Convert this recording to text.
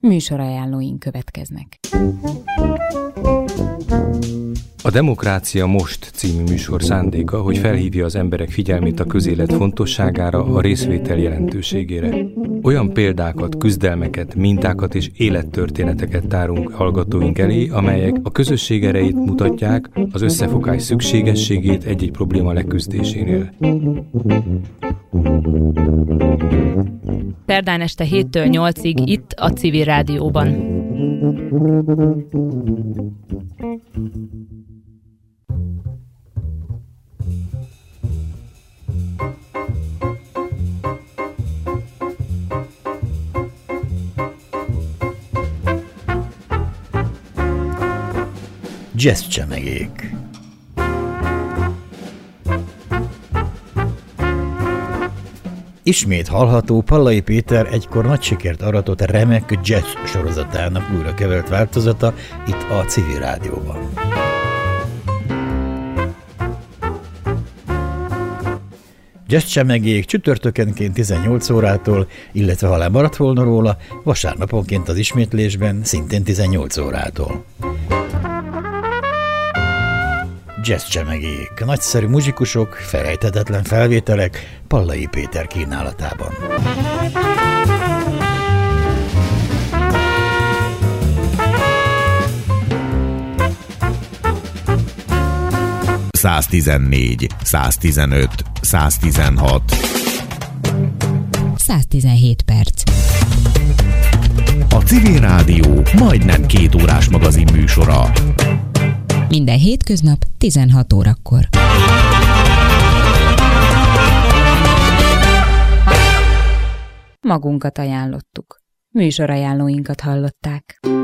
Műsorajánlóink következnek. A Demokrácia Most című műsor szándéka, hogy felhívja az emberek figyelmét a közélet fontosságára, a részvétel jelentőségére. Olyan példákat, küzdelmeket, mintákat és élettörténeteket tárunk hallgatóink elé, amelyek a közösség erejét mutatják, az összefogás szükségességét egy-egy probléma leküzdésénél. Szerdán este 7-től 8-ig itt a Civil Rádióban. Jazzcsemegék. Ismét hallható Pallai Péter egykor nagy sikert aratott remek jazz sorozatának újra kevert változata itt a Civil Rádióban. Jazzcsemegék csütörtökenként 18 órától, illetve ha lemaradt volna róla, vasárnaponként az ismétlésben szintén 18 órától. Jazzcsemegék, nagyszerű muzsikusok, felejthetetlen felvételek Pallai Péter kínálatában. ...114, 115, 116. 117 perc. A Civil Rádió majdnem 2 órás magazin műsora. Minden hétköznap 16 órakor. Magunkat ajánlottuk. Műsorajánlóinkat hallották.